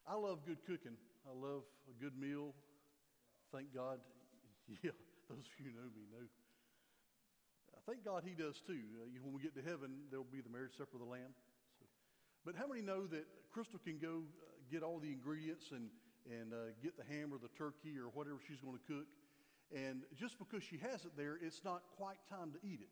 I love good cooking. I love a good meal. Thank God. Yeah, those of you who know me know. Thank God he does too. When we get to heaven, there will be the marriage supper of the Lamb. But how many know that Crystal can go get all the ingredients and get the ham or the turkey or whatever she's going to cook, and just because she has it there, it's not quite time to eat it.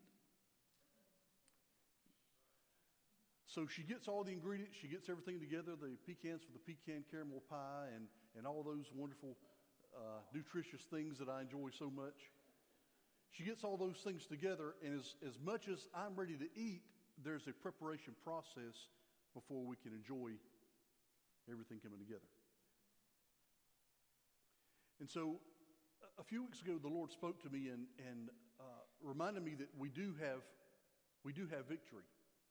So she gets all the ingredients, she gets everything together, the pecans for the pecan caramel pie and all those wonderful nutritious things that I enjoy so much. She gets all those things together, and as much as I'm ready to eat, there's a preparation process before we can enjoy everything coming together. And so a few weeks ago, the Lord spoke to me and reminded me that we do have victory.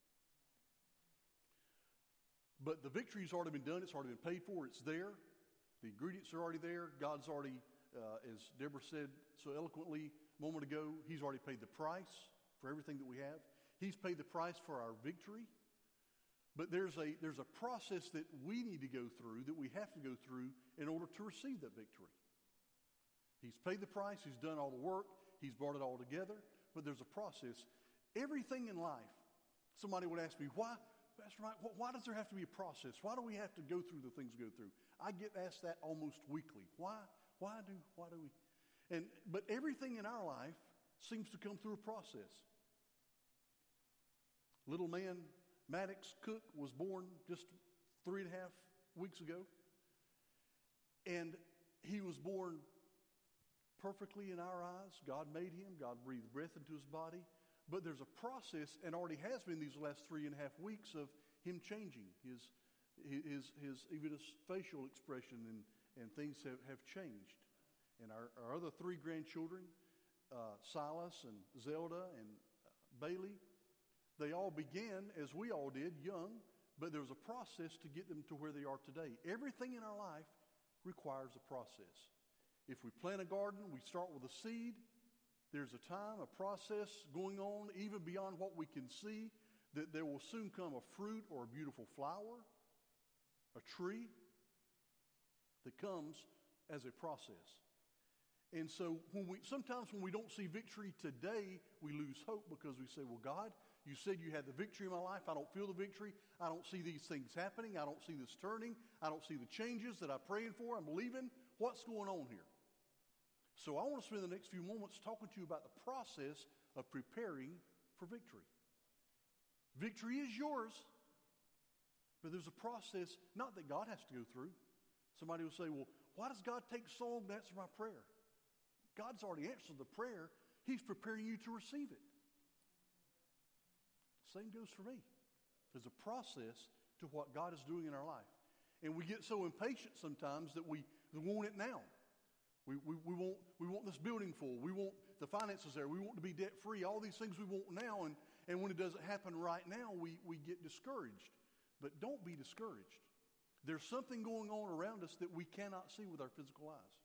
But the victory's already been done. It's already been paid for. It's there. The ingredients are already there. God's already, as Deborah said so eloquently a moment ago, He's already paid the price for everything that we have. He's paid the price for our victory. But there's a process that we need to go through, that we have to go through in order to receive that victory. He's paid the price. He's done all the work. He's brought it all together. But there's a process. Everything in life, somebody would ask me, why, Pastor Mike, why does there have to be a process? Why do we have to go through the things we go through? I get asked that almost weekly. Why do we? But everything in our life seems to come through a process. Little man Maddox Cook was born just 3.5 weeks ago. And he was born perfectly in our eyes. God made him. God breathed breath into his body. But there's a process, and already has been these last 3.5 weeks, of him changing. His even his facial expression and things have changed. And our other 3 grandchildren, Silas and Zelda and Bailey, they all began, as we all did, young, but there was a process to get them to where they are today. Everything in our life requires a process. If we plant a garden, we start with a seed. There's a time, a process going on, even beyond what we can see, that there will soon come a fruit or a beautiful flower, a tree, that comes as a process. And so sometimes when we don't see victory today, we lose hope because we say, well, God, you said you had the victory in my life. I don't feel the victory. I don't see these things happening. I don't see this turning. I don't see the changes that I'm praying for. I'm believing. What's going on here? So I want to spend the next few moments talking to you about the process of preparing for victory. Victory is yours, but there's a process, not that God has to go through. Somebody will say, well, why does God take so long to answer my prayer? God's already answered the prayer. He's preparing you to receive it. Same goes for me. There's a process to what God is doing in our life. And we get so impatient sometimes that we want it now. We want this building full. We want the finances there. We want to be debt free. All these things we want now. And when it doesn't happen right now, we get discouraged. But don't be discouraged. There's something going on around us that we cannot see with our physical eyes.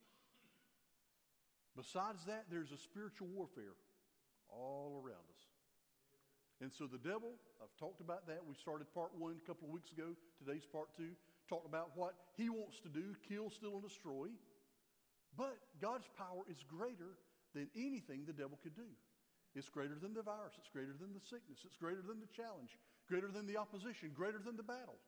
Besides that, there's a spiritual warfare all around us. And so the devil, I've talked about that. We started part 1 a couple of weeks ago. Today's part 2. Talked about what he wants to do, kill, steal, and destroy. But God's power is greater than anything the devil could do. It's greater than the virus. It's greater than the sickness. It's greater than the challenge. Greater than the opposition. Greater than the battle.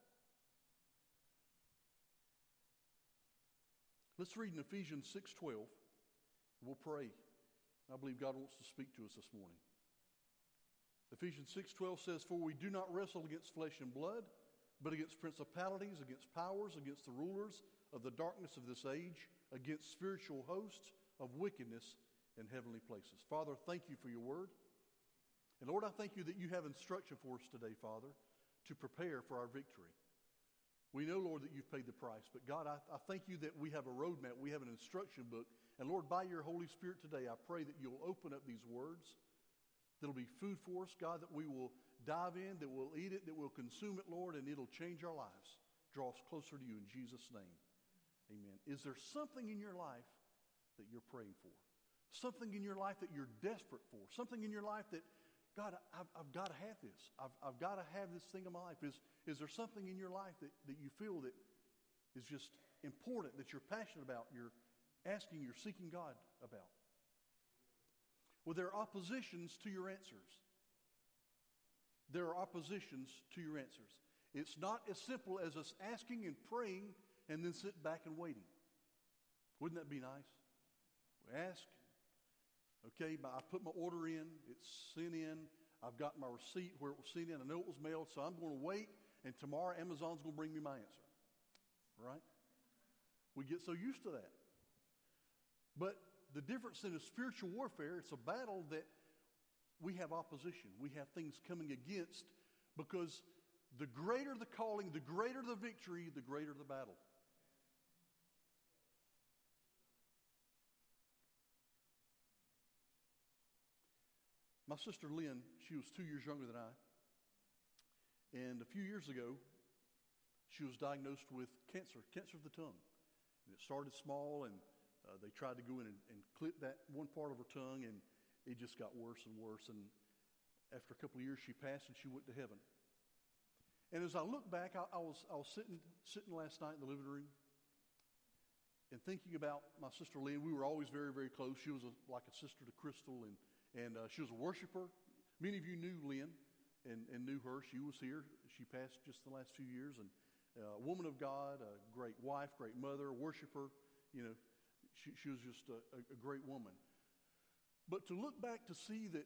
Let's read in Ephesians 6:12. We'll pray. I believe God wants to speak to us this morning. Ephesians 6:12 says, "For we do not wrestle against flesh and blood, but against principalities, against powers, against the rulers of the darkness of this age, against spiritual hosts of wickedness in heavenly places." Father, thank you for your word. And Lord, I thank you that you have instruction for us today, Father, to prepare for our victory. We know, Lord, that you've paid the price. But God, I thank you that we have a roadmap. We have an instruction book. And Lord, by your Holy Spirit today, I pray that you'll open up these words. That'll be food for us, God, that we will dive in, that we'll eat it, that we'll consume it, Lord, and it'll change our lives. Draw us closer to you in Jesus' name. Amen. Is there something in your life that you're praying for? Something in your life that you're desperate for? Something in your life that, God, I've got to have this. I've got to have this thing in my life. Is there something in your life that you feel that is just important, that you're passionate about, you're asking, you're seeking God about. Well, there are oppositions to your answers. There are oppositions to your answers. It's not as simple as us asking and praying and then sit back and waiting. Wouldn't that be nice? We ask, okay, I put my order in, it's sent in, I've got my receipt where it was sent in, I know it was mailed, so I'm going to wait, and tomorrow Amazon's going to bring me my answer. Right? We get so used to that. But the difference in a spiritual warfare, it's a battle that we have opposition. We have things coming against, because the greater the calling, the greater the victory, the greater the battle. My sister Lynn, she was 2 years younger than I. And a few years ago, she was diagnosed with cancer of the tongue. And it started small, and they tried to go in and clip that one part of her tongue, and it just got worse and worse. And after a couple of years, she passed and she went to heaven. And as I look back, I was sitting last night in the living room and thinking about my sister Lynn. We were always very, very close. She was like a sister to Crystal, and she was a worshiper. Many of you knew Lynn and knew her. She was here. She passed just the last few years. And a woman of God, a great wife, great mother, worshiper. You know, she was just a great woman. But to look back to see that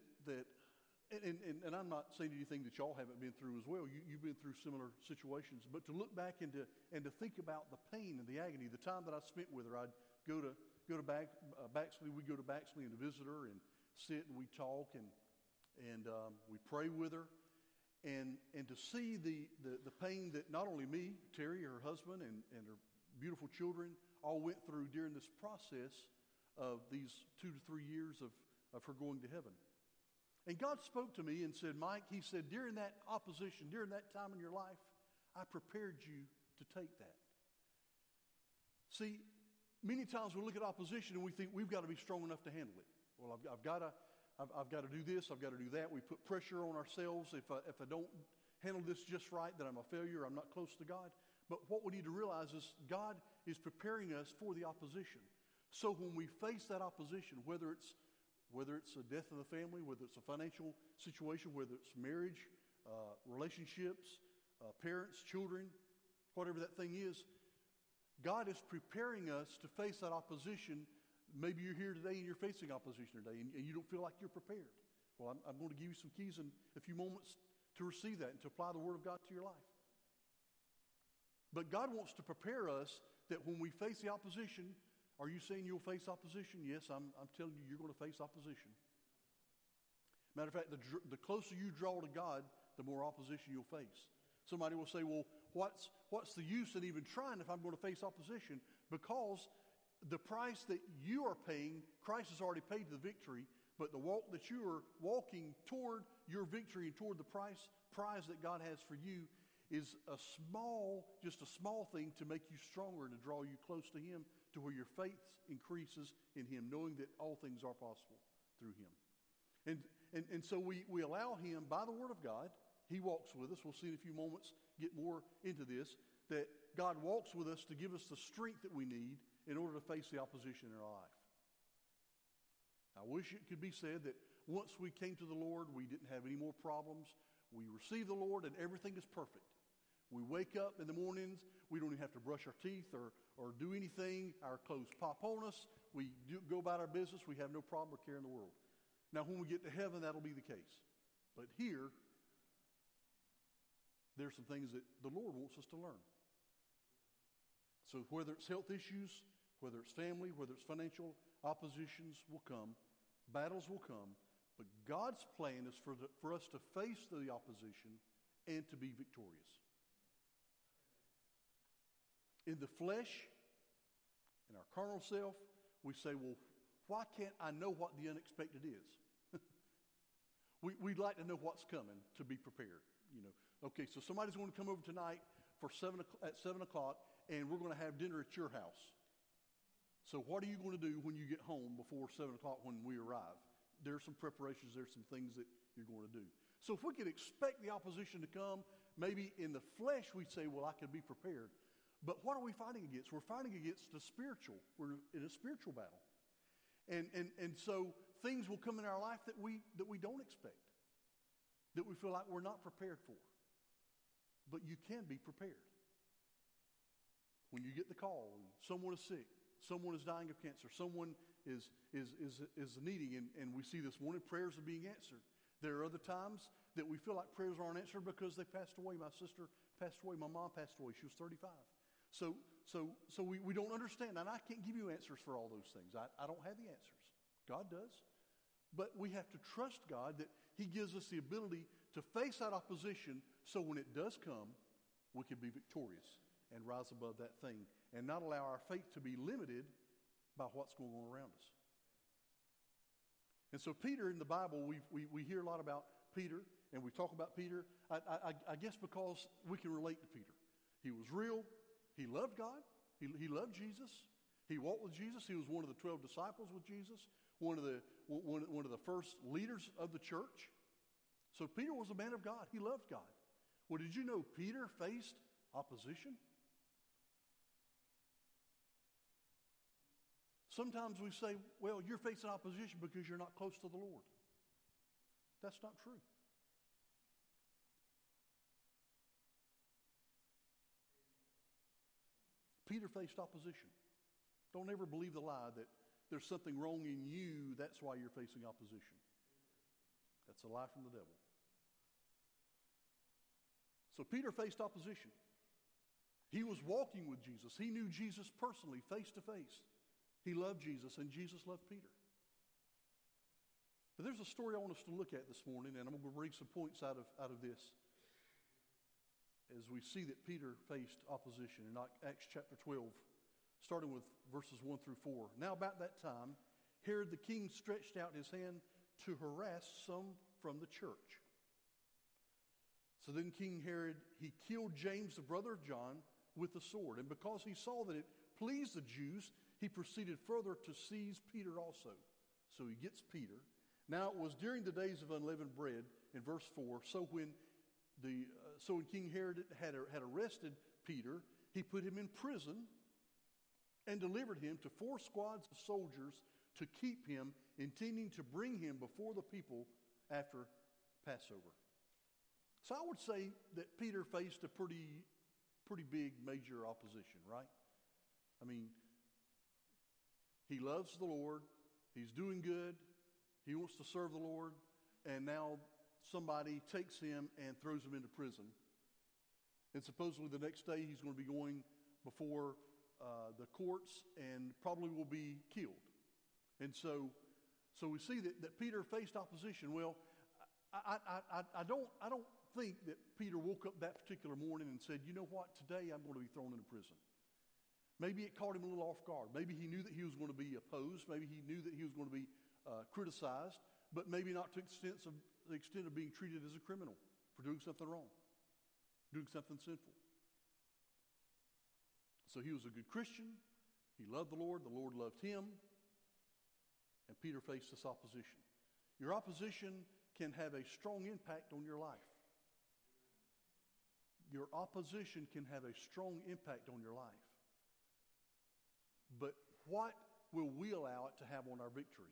and I'm not saying anything that y'all haven't been through as well. You've been through similar situations. But to look back and to think about the pain and the agony, the time that I spent with her, I'd go to Baxley. We go to Baxley and to visit her and sit and we talk and we pray with her, and to see the pain that not only me, Terry, her husband, and her beautiful children all went through during this process of these 2 to 3 years of her going to heaven. And God spoke to me and said, Mike, he said, during that opposition, during that time in your life, I prepared you to take that. See, many times we look at opposition and we think we've got to be strong enough to handle it. Well, I've got to do this, I've got to do that. We put pressure on ourselves. If I don't handle this just right, then I'm a failure, I'm not close to God. But what we need to realize is God is preparing us for the opposition. So when we face that opposition, whether it's a death in the family, whether it's a financial situation, whether it's marriage, relationships, parents, children, whatever that thing is, God is preparing us to face that opposition. Maybe you're here today and you're facing opposition today and you don't feel like you're prepared. Well, I'm going to give you some keys in a few moments to receive that and to apply the Word of God to your life. But God wants to prepare us that when we face the opposition, are you saying you'll face opposition? Yes, I'm telling you, you're going to face opposition. Matter of fact, the closer you draw to God, the more opposition you'll face. Somebody will say, well, what's the use in even trying if I'm going to face opposition? Because the price that you are paying, Christ has already paid the victory, but the walk that you are walking toward your victory and toward the prize that God has for you is just a small thing to make you stronger and to draw you close to Him, to where your faith increases in Him, knowing that all things are possible through Him. And so we allow Him, by the Word of God, He walks with us. We'll see in a few moments, get more into this, that God walks with us to give us the strength that we need in order to face the opposition in our life. I wish it could be said that once we came to the Lord, we didn't have any more problems. We receive the Lord and everything is perfect. We wake up in the mornings, we don't even have to brush our teeth or do anything. Our clothes pop on us. We go about our business. We have no problem or care in the world. Now, when we get to heaven, that'll be the case. But here, there's some things that the Lord wants us to learn. So whether it's health issues, whether it's family, whether it's financial, oppositions will come, battles will come, but God's plan is for us to face the opposition and to be victorious. In the flesh, in our carnal self, we say, well, why can't I know what the unexpected is? We'd like to know what's coming to be prepared. Okay, so somebody's going to come over tonight at 7 o'clock, and we're going to have dinner at your house. So what are you going to do when you get home before 7 o'clock when we arrive? There's some preparations, there's some things that you're going to do. So if we could expect the opposition to come, maybe in the flesh we'd say, well, I could be prepared. But what are we fighting against? We're fighting against the spiritual. We're in a spiritual battle. And so things will come in our life that we don't expect, that we feel like we're not prepared for. But you can be prepared. When you get the call and someone is sick, someone is dying of cancer, someone is needing, and we see this morning prayers are being answered. There are other times that we feel like prayers aren't answered because they passed away. My sister passed away. My mom passed away. She was 35. So we don't understand. And I can't give you answers for all those things. I don't have the answers. God does. But we have to trust God that He gives us the ability to face that opposition so when it does come, we can be victorious and rise above that thing and not allow our faith to be limited by what's going on around us. And so Peter in the Bible, we hear a lot about Peter, and we talk about Peter, I guess because we can relate to Peter. He was real. He loved God. He loved Jesus. He walked with Jesus. He was one of the 12 disciples with Jesus, one of the first leaders of the church. So Peter was a man of God. He loved God. Well, did you know Peter faced opposition? Sometimes we say, well, you're facing opposition because you're not close to the Lord. That's not true. Peter faced opposition. Don't ever believe the lie that there's something wrong in you, that's why you're facing opposition. That's a lie from the devil. So Peter faced opposition. He was walking with Jesus. He knew Jesus personally, face to face. He loved Jesus, and Jesus loved Peter. But there's a story I want us to look at this morning, and I'm going to bring some points out of this as we see that Peter faced opposition in Acts chapter 12, starting with verses 1 through 4. Now about that time, Herod the king stretched out his hand to harass some from the church. So then King Herod, he killed James, the brother of John, with the sword. And because he saw that it pleased the Jews, he proceeded further to seize Peter also. So he gets Peter. Now it was during the days of unleavened bread, in verse 4, so when King Herod had arrested Peter, he put him in prison and delivered him to 4 squads of soldiers to keep him, intending to bring him before the people after Passover. So I would say that Peter faced a pretty big, major opposition, right? I mean, he loves the Lord. He's doing good. He wants to serve the Lord. And now somebody takes him and throws him into prison. And supposedly the next day he's going to be going before the courts and probably will be killed. And so we see that Peter faced opposition. Well, I don't think that Peter woke up that particular morning and said, you know what, today I'm going to be thrown into prison. Maybe it caught him a little off guard. Maybe he knew that he was going to be opposed. Maybe he knew that he was going to be criticized, but maybe not to the extent of being treated as a criminal for doing something wrong, doing something sinful. So he was a good Christian. He loved the Lord. The Lord loved him. And Peter faced this opposition. Your opposition can have a strong impact on your life. Your opposition can have a strong impact on your life. But what will we allow it to have on our victory?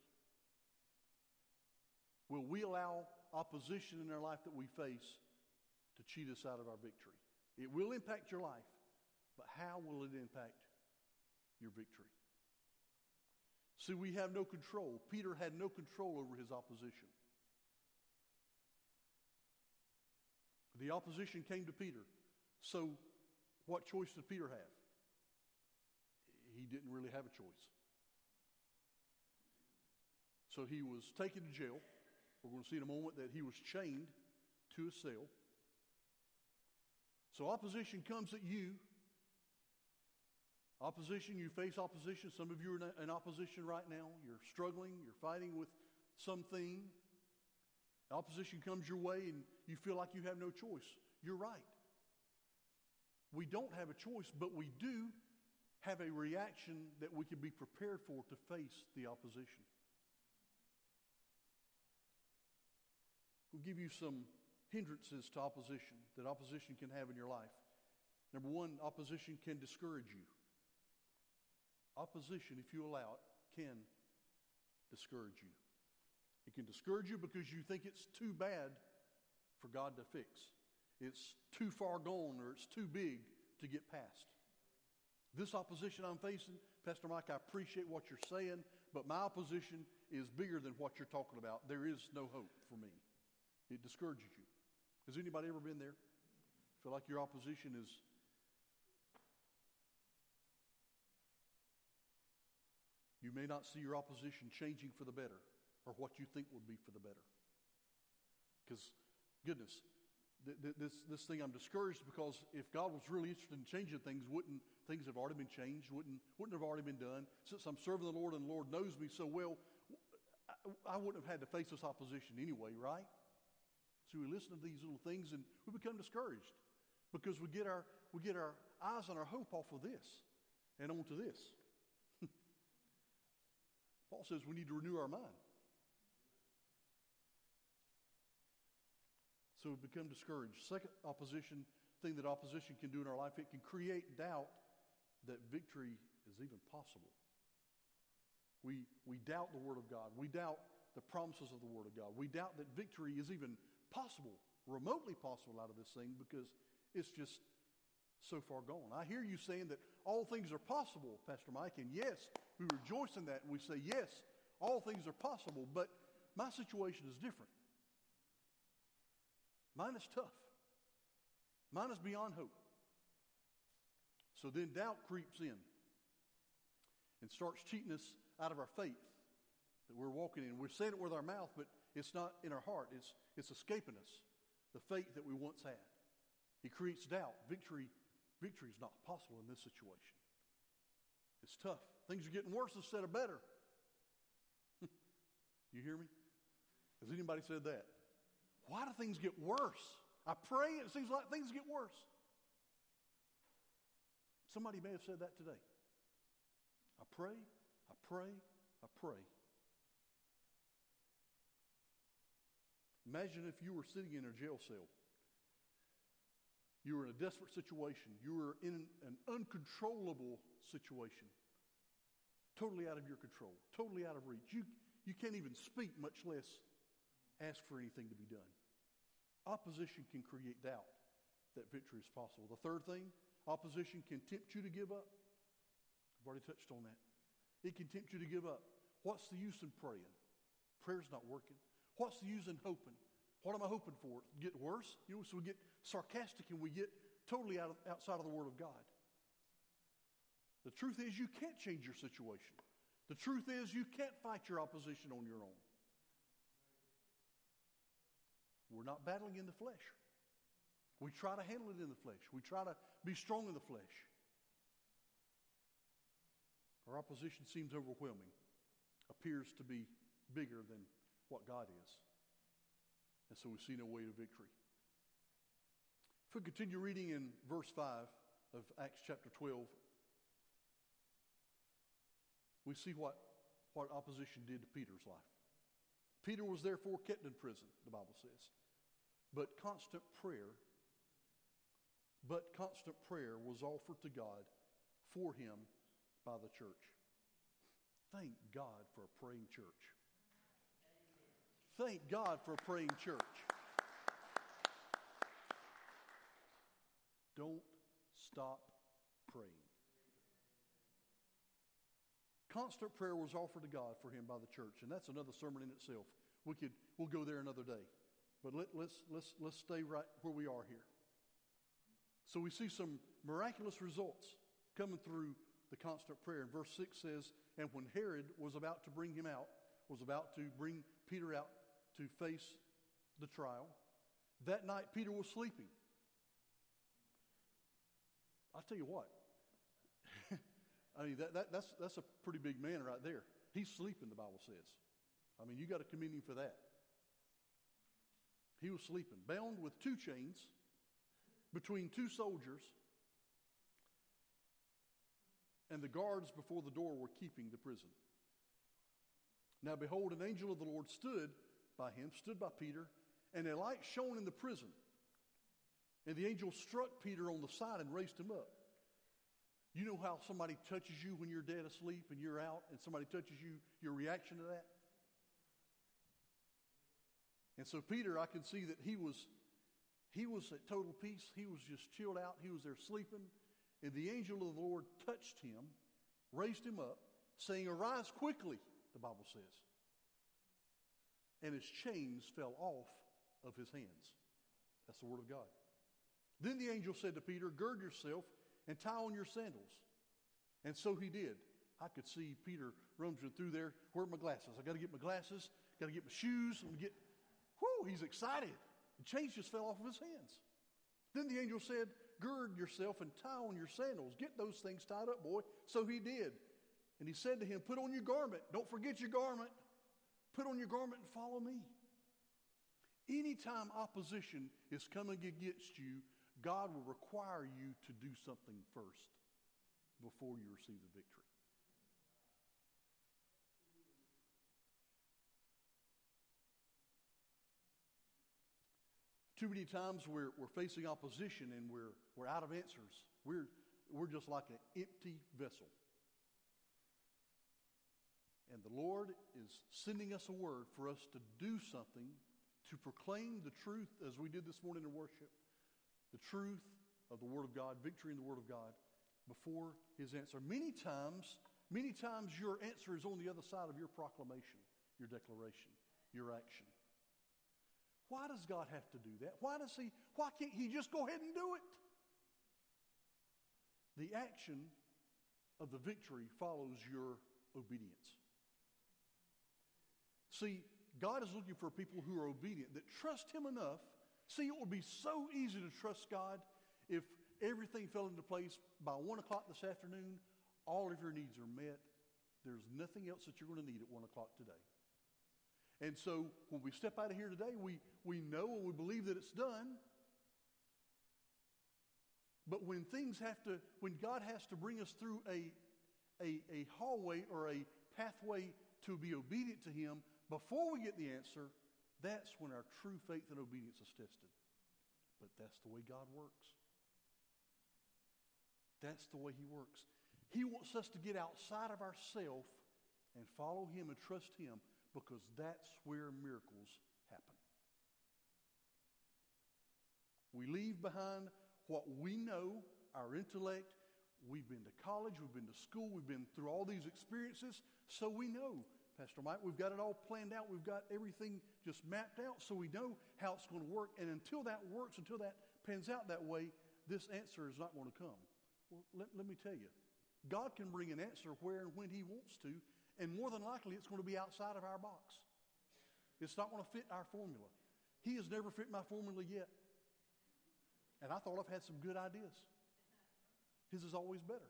Will we allow opposition in our life that we face to cheat us out of our victory? It will impact your life, but how will it impact your victory? See, we have no control. Peter had no control over his opposition. The opposition came to Peter. So what choice did Peter have? He didn't really have a choice. So he was taken to jail. We're going to see in a moment that he was chained to a cell. So opposition comes at you. Opposition, you face opposition. Some of you are in opposition right now. You're struggling. You're fighting with something. Opposition comes your way and you feel like you have no choice. You're right. We don't have a choice, but we do have a reaction that we can be prepared for to face the opposition. We'll give you some hindrances to opposition that opposition can have in your life. Number one, opposition can discourage you. Opposition, if you allow it, can discourage you. It can discourage you because you think it's too bad for God to fix. It's too far gone or it's too big to get past. This opposition I'm facing, Pastor Mike, I appreciate what you're saying, but my opposition is bigger than what you're talking about. There is no hope for me. It discourages you. Has anybody ever been there? Feel like your opposition is you may not see your opposition changing for the better or what you think would be for the better. Because, goodness, this thing I'm discouraged because if God was really interested in changing things, wouldn't things have already been changed? Wouldn't have already been done? Since I'm serving the Lord and the Lord knows me so well, I wouldn't have had to face this opposition anyway, right? So we listen to these little things and we become discouraged because we get our eyes and our hope off of this and onto this. Paul says we need to renew our mind. So we become discouraged. Second thing that opposition can do in our life, it can create doubt that victory is even possible. We doubt the Word of God. We doubt the promises of the Word of God. We doubt that victory is even possible, remotely possible out of this thing because it's just so far gone. I hear you saying that all things are possible, Pastor Mike, and yes, we rejoice in that and we say, yes, all things are possible, but my situation is different. Mine is tough. Mine is beyond hope. So then doubt creeps in and starts cheating us out of our faith that we're walking in. We're saying it with our mouth, but it's not in our heart. It's escaping us, the faith that we once had. It creates doubt. Victory is not possible in this situation. It's tough. Things are getting worse instead of better. You hear me? Has anybody said that? Why do things get worse? I pray and it seems like things get worse. Somebody may have said that today. I pray, I pray, I pray. Imagine if you were sitting in a jail cell. You were in a desperate situation. You were in an uncontrollable situation. Totally out of your control. Totally out of reach. You can't even speak, much less ask for anything to be done. Opposition can create doubt that victory is possible. The third thing, opposition can tempt you to give up. I've already touched on that. It can tempt you to give up. What's the use in praying? Prayer's not working. What's the use in hoping? What am I hoping for? Get worse? So we get sarcastic and we get totally outside of the Word of God. The truth is you can't change your situation. The truth is you can't fight your opposition on your own. We're not battling in the flesh. We try to handle it in the flesh. We try to be strong in the flesh. Our opposition seems overwhelming, appears to be bigger than what God is. And so we see no way to victory. If we continue reading in verse 5 of Acts chapter 12, we see what opposition did to Peter's life. Peter was therefore kept in prison, the Bible says. But constant prayer was offered to God for him by the church. Thank God for a praying church. Thank God for a praying church. Don't stop praying. Constant prayer was offered to God for him by the church, and that's another sermon in itself. We'll go there another day, but let's stay right where we are here. So we see some miraculous results coming through the constant prayer. And verse 6 says, "And when Herod was about to bring Peter out to face the trial, that night Peter was sleeping." I'll tell you what. I mean, that's a pretty big man right there. He's sleeping, the Bible says. I mean, you got to commend him for that. He was sleeping, bound with 2 chains between 2 soldiers, and the guards before the door were keeping the prison. Now behold, an angel of the Lord stood by Peter, and a light shone in the prison. And the angel struck Peter on the side and raised him up. You know how somebody touches you when you're dead asleep and you're out, and somebody touches you, your reaction to that? And so Peter, I can see that he was at total peace. He was just chilled out. He was there sleeping. And the angel of the Lord touched him, raised him up, saying, "Arise quickly," the Bible says. And his chains fell off of his hands. That's the word of God. Then the angel said to Peter, "Gird yourself and tie on your sandals." And so he did. I could see Peter rummaging through there. Where are my glasses? I got to get my glasses. Got to get my shoes. He's excited. The chains just fell off of his hands. Then the angel said, "Gird yourself and tie on your sandals. Get those things tied up, boy." So he did. And he said to him, "Put on your garment. Don't forget your garment. Put on your garment and follow me." Anytime opposition is coming against you, God will require you to do something first before you receive the victory. Too many times we're facing opposition and we're out of answers. We're just like an empty vessel. And the Lord is sending us a word for us to do something, to proclaim the truth, as we did this morning in worship, the truth of the Word of God, victory in the Word of God, before His answer. Many times your answer is on the other side of your proclamation, your declaration, your action. Why does God have to do that? Why can't He just go ahead and do it? The action of the victory follows your obedience. See, God is looking for people who are obedient, that trust Him enough. See, it would be so easy to trust God if everything fell into place by 1 o'clock this afternoon. All of your needs are met. There's nothing else that you're going to need at 1 o'clock today. And so when we step out of here today, we know and we believe that it's done. But when God has to bring us through a hallway or a pathway to be obedient to Him, before we get the answer, that's when our true faith and obedience is tested. But that's the way God works. That's the way He works. He wants us to get outside of ourselves and follow Him and trust Him, because that's where miracles happen. We leave behind what we know, our intellect. We've been to college, we've been to school, we've been through all these experiences, so we know, Pastor Mike, we've got it all planned out. We've got everything just mapped out, so we know how it's going to work. And until that works, until that pans out that way, this answer is not going to come. Well, let me tell you, God can bring an answer where and when He wants to, and more than likely it's going to be outside of our box. It's not going to fit our formula. He has never fit my formula yet. And I thought I've had some good ideas. His is always better.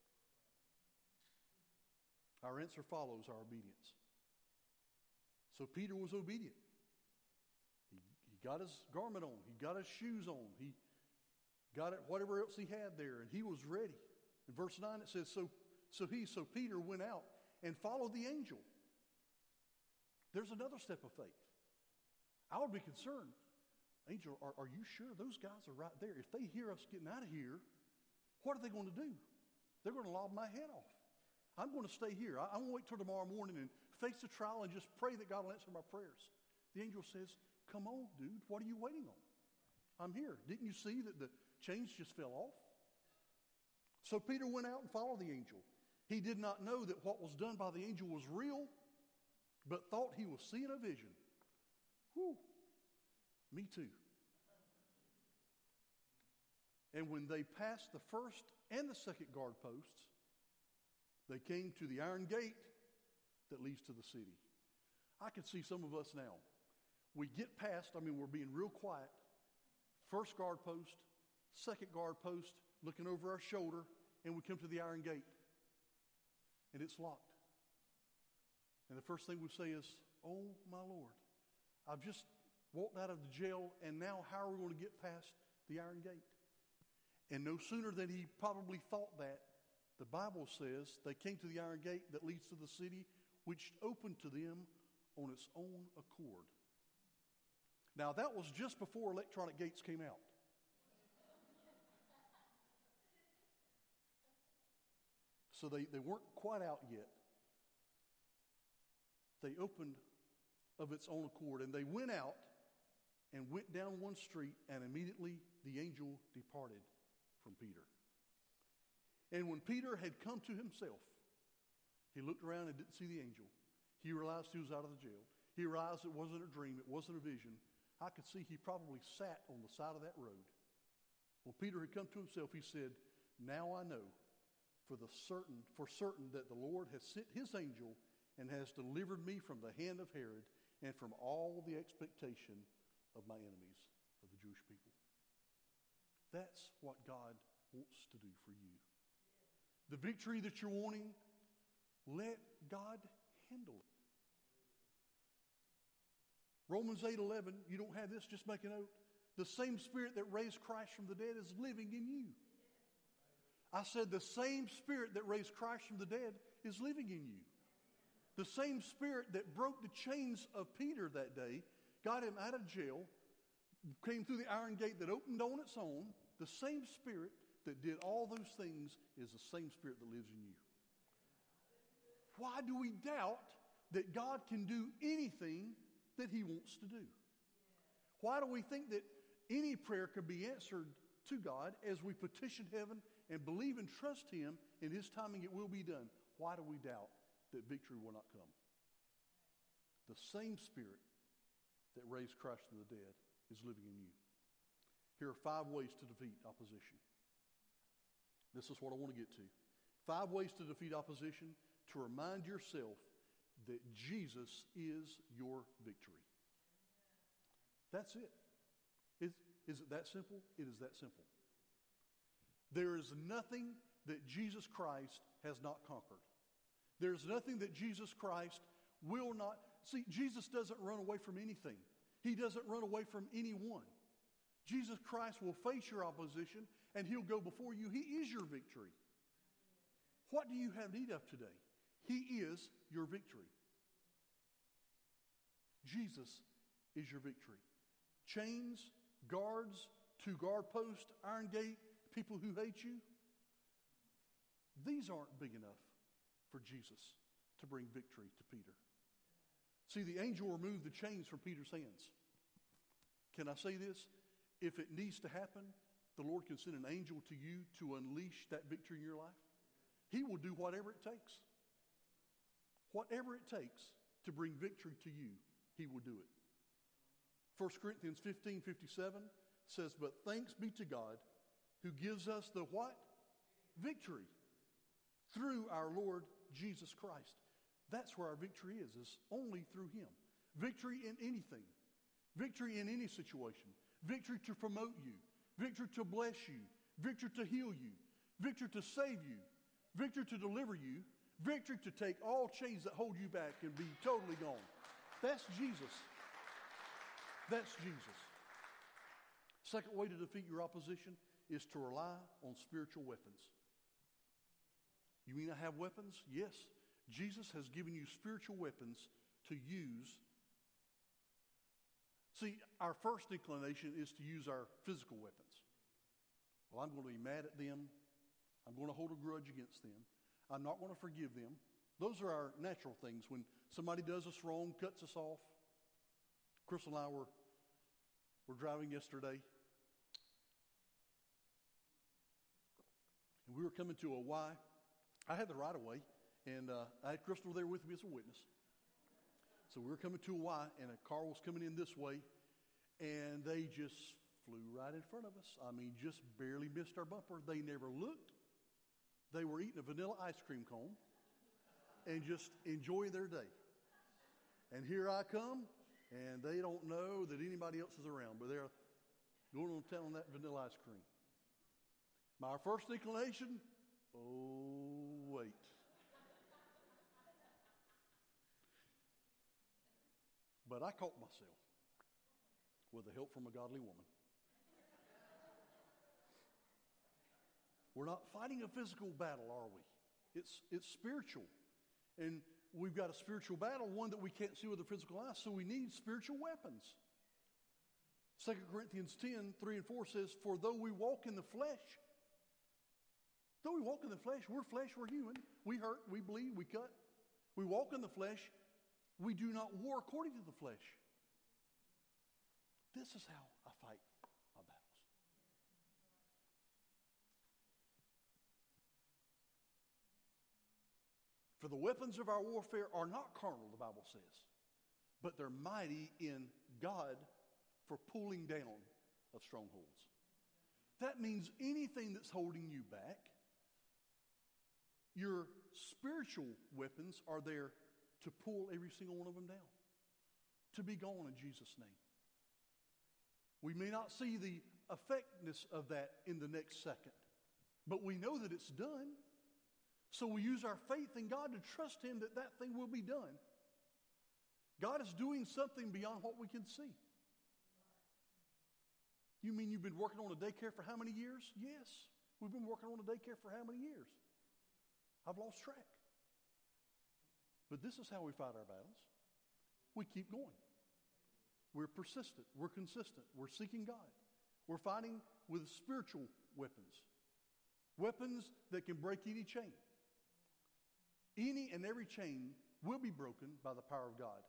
Our answer follows our obedience. So Peter was obedient. He got his garment on. He got his shoes on. He got it, whatever else he had there, and he was ready. In verse 9 it says, So Peter went out and followed the angel. There's another step of faith. I would be concerned. Angel, are you sure those guys are right there? If they hear us getting out of here, what are they going to do? They're going to lob my head off. I'm going to stay here. I'm going to wait till tomorrow morning and face the trial and just pray that God will answer my prayers. The angel says, "Come on, dude. What are you waiting on? I'm here. Didn't you see that the chains just fell off?" So Peter went out and followed the angel. He did not know that what was done by the angel was real, but thought he was seeing a vision. Whew. Me too. And when they passed the first and the second guard posts, they came to the iron gate that leads to the city. I can see some of us now. We get past, we're being real quiet. First guard post, second guard post, looking over our shoulder, and we come to the iron gate. And it's locked. And the first thing we say is, "Oh, my Lord, I've just walked out of the jail, and now how are we going to get past the iron gate?" And no sooner than he probably thought that, the Bible says they came to the iron gate that leads to the city, which opened to them on its own accord. Now, that was just before electronic gates came out. So they weren't quite out yet. They opened of its own accord, and they went out and went down one street, and immediately the angel departed from Peter. And when Peter had come to himself, he looked around and didn't see the angel. He realized he was out of the jail. He realized it wasn't a dream, it wasn't a vision. I could see he probably sat on the side of that road. When Peter had come to himself, he said, "Now I know for certain that the Lord has sent his angel and has delivered me from the hand of Herod and from all the expectation of my enemies, of the Jewish people." That's what God wants to do for you. The victory that you're wanting, let God handle it. Romans 8:11, you don't have this, just make a note. The same Spirit that raised Christ from the dead is living in you. I said the same Spirit that raised Christ from the dead is living in you. The same Spirit that broke the chains of Peter that day, got him out of jail, came through the iron gate that opened on its own, the same Spirit that did all those things is the same Spirit that lives in you. Why do we doubt that God can do anything that he wants to do? Why do we think that any prayer can be answered to God as we petition heaven and believe and trust him in his timing it will be done? Why do we doubt that victory will not come? The same Spirit that raised Christ from the dead is living in you. Here are 5 ways to defeat opposition. This is what I want to get to. 5 ways to defeat opposition, to remind yourself that Jesus is your victory. That's it. Is it that simple? It is that simple. There is nothing that Jesus Christ has not conquered. There's nothing that Jesus Christ will not. See, Jesus doesn't run away from anything. He doesn't run away from anyone. Jesus Christ will face your opposition and he'll go before you. He is your victory. What do you have need of today? He is your victory. Jesus is your victory. Chains, guards, 2 guard posts, iron gate, people who hate you. These aren't big enough for Jesus to bring victory to Peter. See, the angel removed the chains from Peter's hands. Can I say this? If it needs to happen, the Lord can send an angel to you to unleash that victory in your life. He will do whatever it takes. Whatever it takes to bring victory to you, he will do it. 1 Corinthians 15:57 says, "But thanks be to God who gives us the" what? Victory. Through our Lord Jesus Christ. That's where our victory is only through him. Victory in anything. Victory in any situation. Victory to promote you. Victory to bless you. Victory to heal you. Victory to save you. Victory to deliver you. Victory to take all chains that hold you back and be totally gone. That's Jesus. That's Jesus. Second way to defeat your opposition is to rely on spiritual weapons. You mean I have weapons? Yes. Jesus has given you spiritual weapons to use. See, our first inclination is to use our physical weapons. Well, I'm going to be mad at them. I'm going to hold a grudge against them. I'm not going to forgive them. Those are our natural things. When somebody does us wrong, cuts us off. Chris and I were driving yesterday. And we were coming to a Y. I had the right of way. And I had Crystal there with me as a witness. So we were coming to a Y, and a car was coming in this way. And they just flew right in front of us. I mean, just barely missed our bumper. They never looked. They were eating a vanilla ice cream cone and just enjoying their day. And here I come, and they don't know that anybody else is around, but they're going on telling that vanilla ice cream. My first inclination, oh, wait. But I caught myself with the help from a godly woman. We're not fighting a physical battle, are we? It's spiritual. And we've got a spiritual battle, one that we can't see with the physical eye, so we need spiritual weapons. 2 Corinthians 10:3-4 says, "For though we walk in the flesh, Though we walk in the flesh, we're human. We hurt, we bleed, we cut. We walk in the flesh. We do not war according to the flesh. This is how I fight my battles. For the weapons of our warfare are not carnal, the Bible says, but they're mighty in God for pulling down of strongholds. That means anything that's holding you back, your spiritual weapons are there to pull every single one of them down, to be gone in Jesus' name. We may not see the effectiveness of that in the next second, but we know that it's done. So we use our faith in God to trust Him that that thing will be done. God is doing something beyond what we can see. You mean you've been working on a daycare for how many years? Yes. We've been working on a daycare for how many years? I've lost track. But this is how we fight our battles. We keep going. We're persistent. We're consistent. We're seeking God. We're fighting with spiritual weapons. Weapons that can break any chain. Any and every chain will be broken by the power of God.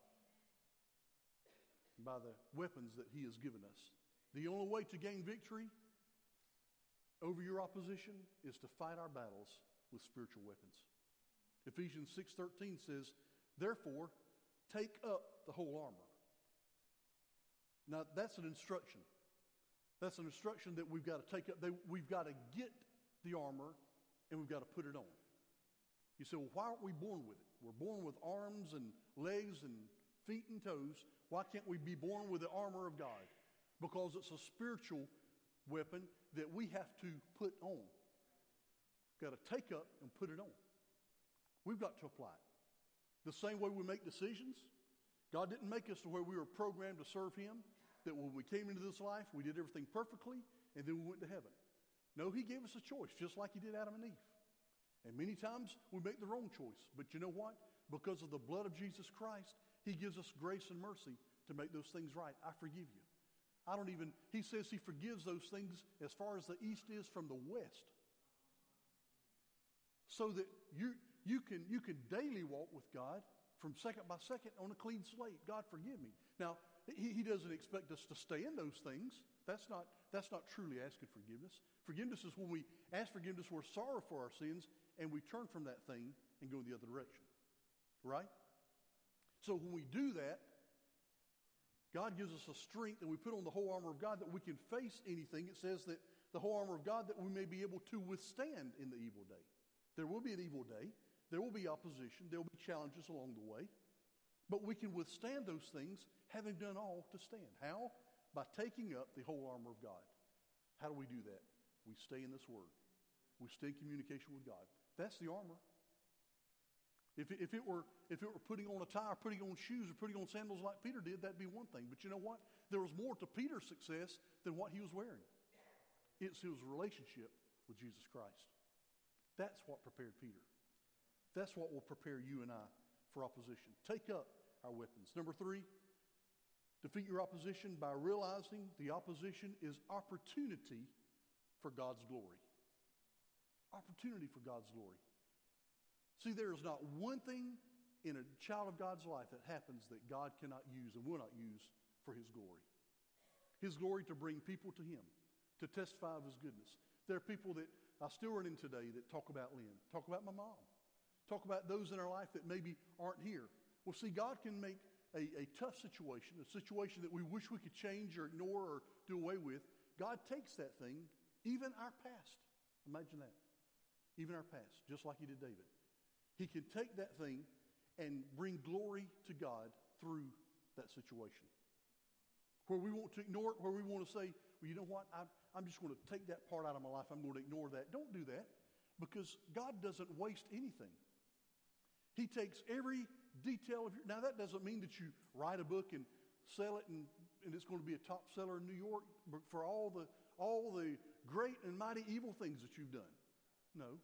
By the weapons that He has given us. The only way to gain victory over your opposition is to fight our battles with spiritual weapons. Ephesians 6:13 says, therefore, take up the whole armor. Now, that's an instruction. That's an instruction that we've got to take up. We've got to get the armor and we've got to put it on. You say, well, why aren't we born with it? We're born with arms and legs and feet and toes. Why can't we be born with the armor of God? Because it's a spiritual weapon that we have to put on. We've got to take up and put it on. We've got to apply it. The same way we make decisions. God didn't make us to where we were programmed to serve Him, that when we came into this life, we did everything perfectly, and then we went to heaven. No, He gave us a choice, just like He did Adam and Eve. And many times we make the wrong choice. But you know what? Because of the blood of Jesus Christ, He gives us grace and mercy to make those things right. I forgive you. He says He forgives those things as far as the east is from the west. So that you can daily walk with God from second by second on a clean slate. God, forgive me. Now, He doesn't expect us to stay in those things. That's not truly asking forgiveness. Forgiveness is when we ask forgiveness, we're sorry for our sins, and we turn from that thing and go in the other direction. Right? So when we do that, God gives us a strength, and we put on the whole armor of God that we can face anything. It says that the whole armor of God that we may be able to withstand in the evil day. There will be an evil day. There will be opposition. There will be challenges along the way. But we can withstand those things having done all to stand. How? By taking up the whole armor of God. How do we do that? We stay in this Word. We stay in communication with God. That's the armor. If it were putting on a tie or putting on shoes or putting on sandals like Peter did, that'd be one thing. But you know what? There was more to Peter's success than what he was wearing. It's his relationship with Jesus Christ. That's what prepared Peter. That's what will prepare you and I for opposition. Take up our weapons. Number 3, defeat your opposition by realizing the opposition is opportunity for God's glory. Opportunity for God's glory. See, there is not one thing in a child of God's life that happens that God cannot use and will not use for His glory. His glory to bring people to Him, to testify of His goodness. There are people that I still run in today that talk about Lynn, talk about my mom, talk about those in our life that maybe aren't here. Well, see, God can make a tough situation, a situation that we wish we could change or ignore or do away with. God takes that thing, even our past. Imagine that. Even our past, just like He did David. He can take that thing and bring glory to God through that situation. Where we want to ignore it, where we want to say, well, you know what, I'm just going to take that part out of my life. I'm going to ignore that. Don't do that, because God doesn't waste anything. He takes every detail of your... Now, that doesn't mean that you write a book and sell it and it's going to be a top seller in New York for all the great and mighty evil things that you've done. No.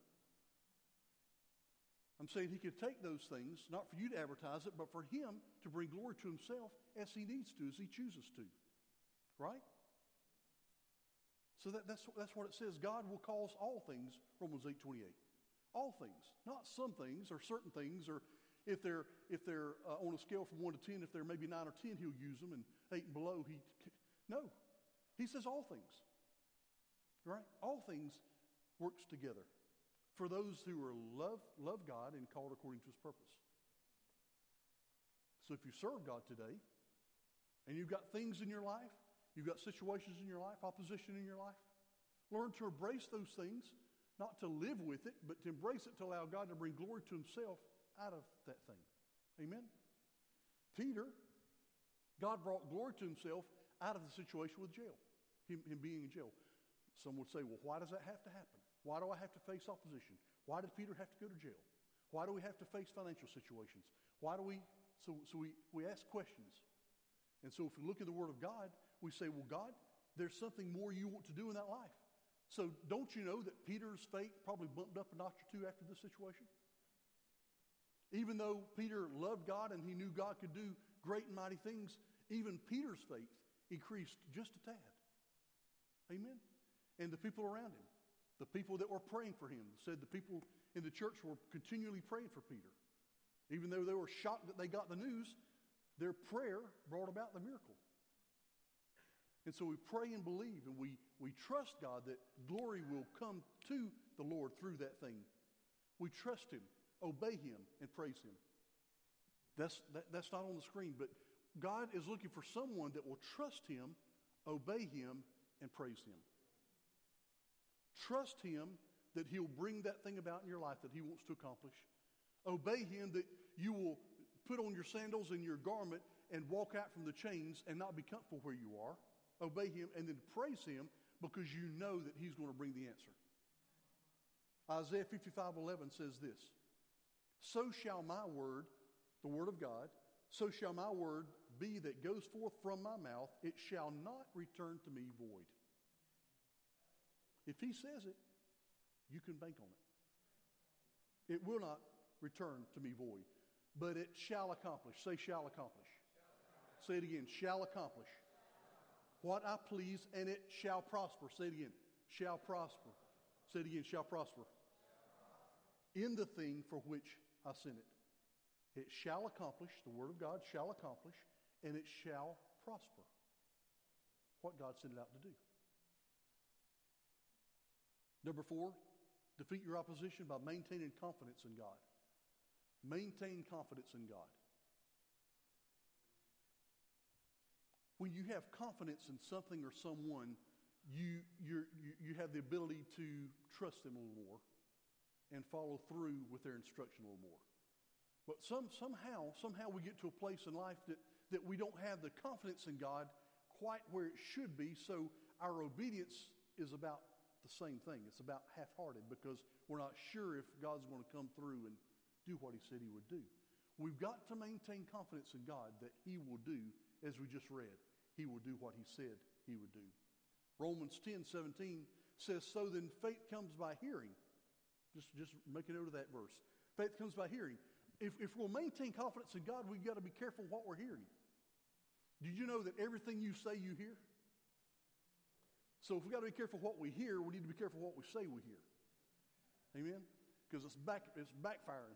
I'm saying He could take those things, not for you to advertise it, but for Him to bring glory to Himself as He needs to, as He chooses to. Right? So that's what it says. God will cause all things, Romans 8:28. All things, not some things or certain things, or if they're on a scale from 1 to 10, if they're maybe 9 or 10, he'll use them, and 8 and below, no. He says all things, right? All things works together for those who are love God and called according to his purpose. So if you serve God today, and you've got things in your life, you've got situations in your life, opposition in your life, learn to embrace those things, not to live with it, but to embrace it to allow God to bring glory to himself out of that thing. Amen? Peter, God brought glory to himself out of the situation with jail, him being in jail. Some would say, well, why does that have to happen? Why do I have to face opposition? Why did Peter have to go to jail? Why do we have to face financial situations? Why do we? So we ask questions. And so if we look at the Word of God, we say, well, God, there's something more you want to do in that life. So don't you know that Peter's faith probably bumped up a notch or two after this situation? Even though Peter loved God and he knew God could do great and mighty things, even Peter's faith increased just a tad. Amen? And the people around him, the people that were praying for him, said the people in the church were continually praying for Peter. Even though they were shocked that they got the news, their prayer brought about the miracle. And so we pray and believe, and we trust God that glory will come to the Lord through that thing. We trust him, obey him, and praise him. That's not on the screen, but God is looking for someone that will trust him, obey him, and praise him. Trust him that he'll bring that thing about in your life that he wants to accomplish. Obey him that you will put on your sandals and your garment and walk out from the chains and not be comfortable where you are. Obey him and then praise him because you know that he's going to bring the answer. Isaiah 55:11 says this, so shall my word, the word of God, so shall my word be that goes forth from my mouth. It shall not return to me void. If he says it, you can bank on it. It will not return to me void, but it shall accomplish. Say shall accomplish. Say it again, shall accomplish what I please, and it shall prosper. Say it again, shall prosper. Say it again, shall prosper. In the thing for which I sent it. It shall accomplish, the word of God shall accomplish, and it shall prosper what God sent it out to do. Number 4, defeat your opposition by maintaining confidence in God. Maintain confidence in God. When you have confidence in something or someone, you have the ability to trust them a little more and follow through with their instruction a little more. But somehow we get to a place in life that we don't have the confidence in God quite where it should be, so our obedience is about the same thing. It's about half-hearted because we're not sure if God's going to come through and do what he said he would do. We've got to maintain confidence in God that he will do, as we just read. He will do what he said he would do. Romans 10:17 says, so then faith comes by hearing. Just make a note of that verse. Faith comes by hearing. If we'll maintain confidence in God, we've got to be careful what we're hearing. Did you know that everything you say, you hear? So if we've got to be careful what we hear, we need to be careful what we say we hear. Amen? Because it's backfiring.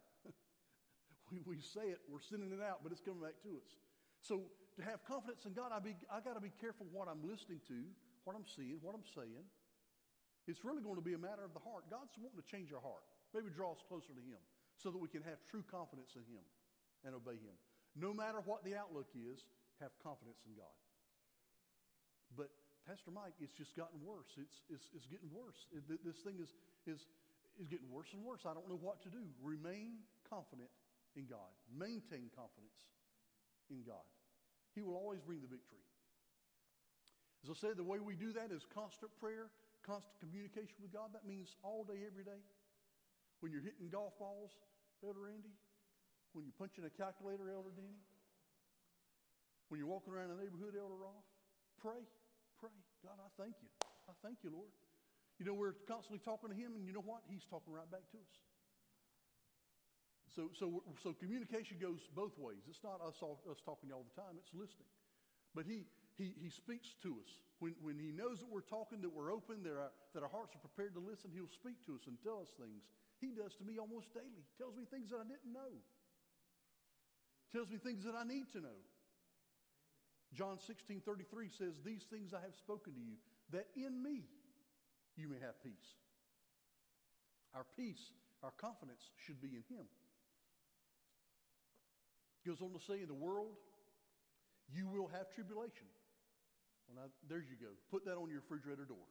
we say it, we're sending it out, but it's coming back to us. So to have confidence in God, I got to be careful what I'm listening to, what I'm seeing, what I'm saying. It's really going to be a matter of the heart. God's wanting to change our heart. Maybe draw us closer to him so that we can have true confidence in him and obey him. No matter what the outlook is, have confidence in God. But Pastor Mike, it's just gotten worse. It's getting worse. This thing is getting worse and worse. I don't know what to do. Remain confident in God. Maintain confidence in God. He will always bring the victory. As I said, the way we do that is constant prayer, constant communication with God. That means all day, every day. When you're hitting golf balls, Elder Andy. When you're punching a calculator, Elder Denny. When you're walking around the neighborhood, Elder Rolf. Pray. God, I thank you. I thank you, Lord. You know, we're constantly talking to him, and you know what? He's talking right back to us. So communication goes both ways. It's not us talking all the time. It's listening. But he he speaks to us. When he knows that we're talking, that we're open, that our hearts are prepared to listen, he'll speak to us and tell us things. He does to me almost daily. Tells me things that I didn't know. Tells me things that I need to know. John 16:33 says, "These things I have spoken to you, that in me you may have peace." Our peace, our confidence should be in him. Goes on to say, in the world, you will have tribulation. Well, now, there you go. Put that on your refrigerator door.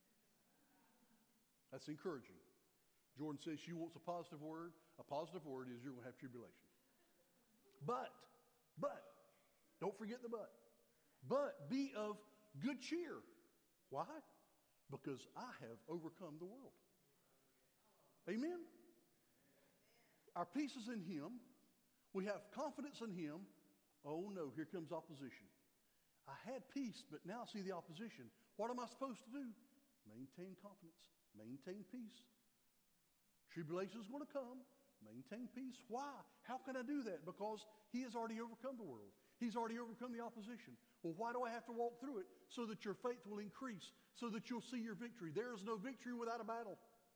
That's encouraging. Jordan says she wants a positive word. A positive word is you're going to have tribulation. But, don't forget the but. But be of good cheer. Why? Because I have overcome the world. Amen? Our peace is in him. We have confidence in him. Oh no, here comes opposition. I had peace, but now I see the opposition. What am I supposed to do? Maintain confidence. Maintain peace. Tribulation is going to come. Maintain peace. Why? How can I do that? Because he has already overcome the world. He's already overcome the opposition. Well, why do I have to walk through it? So that your faith will increase, so that you'll see your victory. There is no victory without a battle.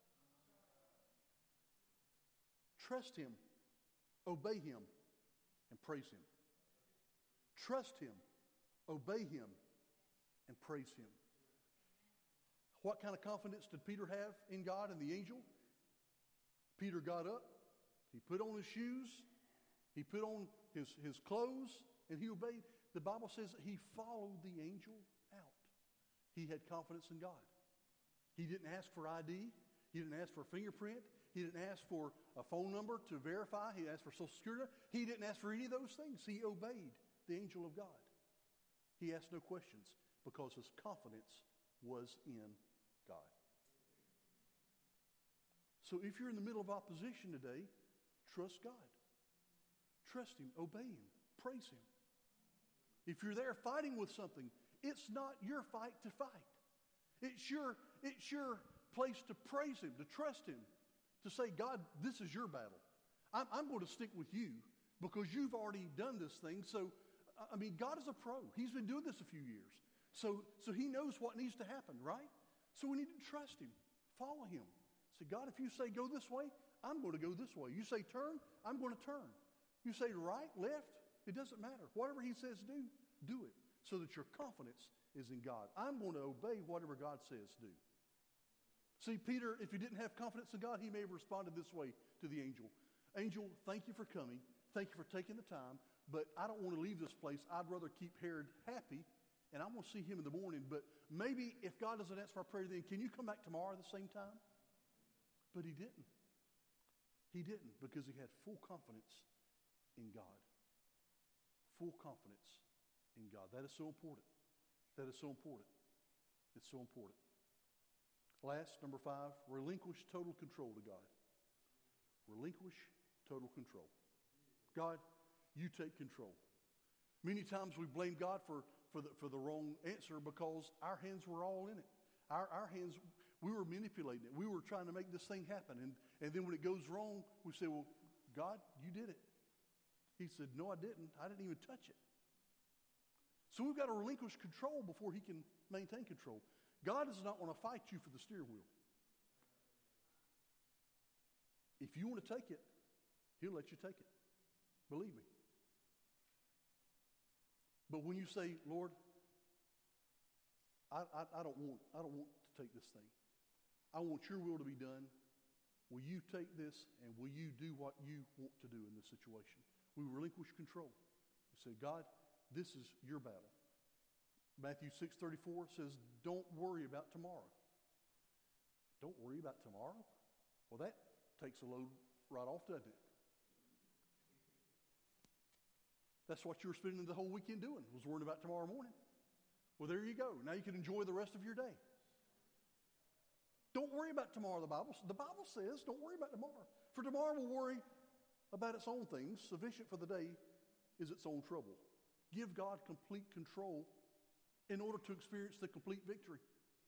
Trust him, obey him, and praise him. Trust him, obey him, and praise him. What kind of confidence did Peter have in God and the angel? Peter got up, he put on his shoes, he put on his clothes, and he obeyed. The Bible says that he followed the angel out. He had confidence in God. He didn't ask for ID. He didn't ask for a fingerprint. He didn't ask for a phone number to verify. He asked for Social Security. He didn't ask for any of those things. He obeyed the angel of God. He asked no questions because his confidence was in God. So if you're in the middle of opposition today, trust God. Trust him. Obey him. Praise him. If you're there fighting with something, it's not your fight to fight. It's your place to praise him, to trust him, to say, God, this is your battle. I'm going to stick with you because you've already done this thing. So, I mean, God is a pro. He's been doing this a few years. So he knows what needs to happen, right? So we need to trust him, follow him. Say, God, if you say go this way, I'm going to go this way. You say turn, I'm going to turn. You say right, left, it doesn't matter. Whatever he says do it so that your confidence is in God. I'm going to obey whatever God says do. See, Peter, if he didn't have confidence in God, he may have responded this way to the angel. Angel, thank you for coming. Thank you for taking the time. But I don't want to leave this place. I'd rather keep Herod happy, and I'm going to see him in the morning. But maybe if God doesn't answer our prayer then, can you come back tomorrow at the same time? But he didn't. He didn't because he had full confidence in God. Full confidence in God. That is so important. That is so important. It's so important. Last, number 5, relinquish total control to God. Relinquish total control. God, you take control. Many times we blame God for the wrong answer because our hands were all in it. Our hands, we were manipulating it. We were trying to make this thing happen. And then when it goes wrong, we say, well, God, you did it. He said, no, I didn't. I didn't even touch it. So we've got to relinquish control before he can maintain control. God does not want to fight you for the steering wheel. If you want to take it, he'll let you take it. Believe me. But when you say, Lord, I don't want to take this thing. I want your will to be done. Will you take this and will you do what you want to do in this situation? We relinquish control. We say, God, this is your battle. Matthew 6:34 says, don't worry about tomorrow. Don't worry about tomorrow? Well, that takes a load right off, doesn't it? That's what you were spending the whole weekend doing, was worrying about tomorrow morning. Well, there you go. Now you can enjoy the rest of your day. Don't worry about tomorrow, the Bible says, don't worry about tomorrow. For tomorrow will worry about its own things. Sufficient for the day is its own trouble. Give God complete control in order to experience the complete victory.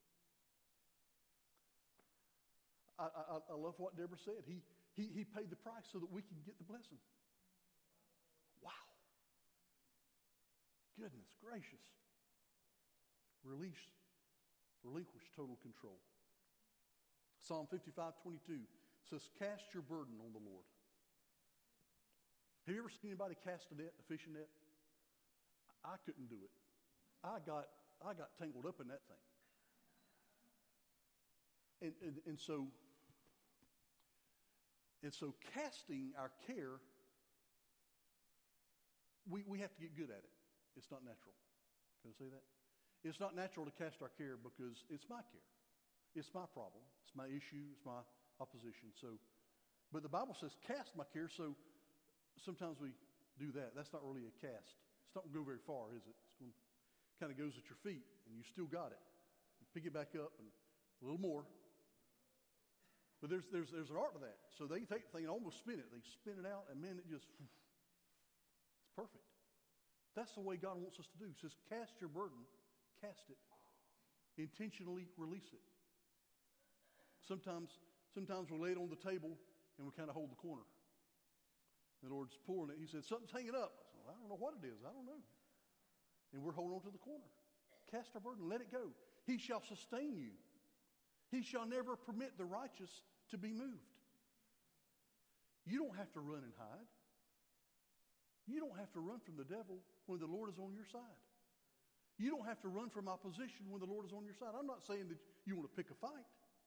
I love what Deborah said. He paid the price so that we can get the blessing. Wow. Goodness gracious. relinquish total control. Psalm 55:22 says, cast your burden on the Lord. Have you ever seen anybody cast a net, a fishing net? I couldn't do it. I got tangled up in that thing. And so casting our care, we have to get good at it. It's not natural. Can I say that? It's not natural to cast our care because it's my care. It's my problem. It's my issue. It's my opposition. But the Bible says cast my care, so sometimes we do that. That's not really a cast. It's not going to go very far, is it? It's going to kind of goes at your feet, and you still got it. You pick it back up and a little more. But there's an art to that. So they take the thing and almost spin it. They spin it out, and man, it's perfect. That's the way God wants us to do. He says, cast your burden, cast it. Intentionally release it. Sometimes we lay it on the table and we kind of hold the corner. The Lord's pouring it. He said, something's hanging up. I said, well, I don't know what it is. I don't know. And we're holding on to the corner. Cast our burden. Let it go. He shall sustain you. He shall never permit the righteous to be moved. You don't have to run and hide. You don't have to run from the devil when the Lord is on your side. You don't have to run from opposition when the Lord is on your side. I'm not saying that you want to pick a fight.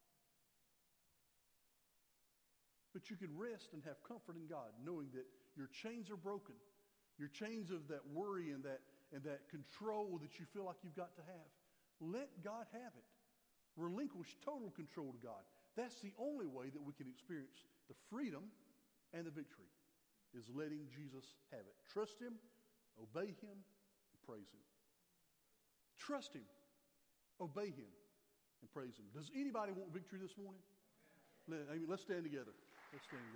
But you can rest and have comfort in God, knowing that your chains are broken. Your chains of that worry and that control that you feel like you've got to have. Let God have it. Relinquish total control to God. That's the only way that we can experience the freedom and the victory, is letting Jesus have it. Trust Him, obey Him, and praise Him. Trust Him, obey Him, and praise Him. Does anybody want victory this morning? Let's stand together. Let's stand together.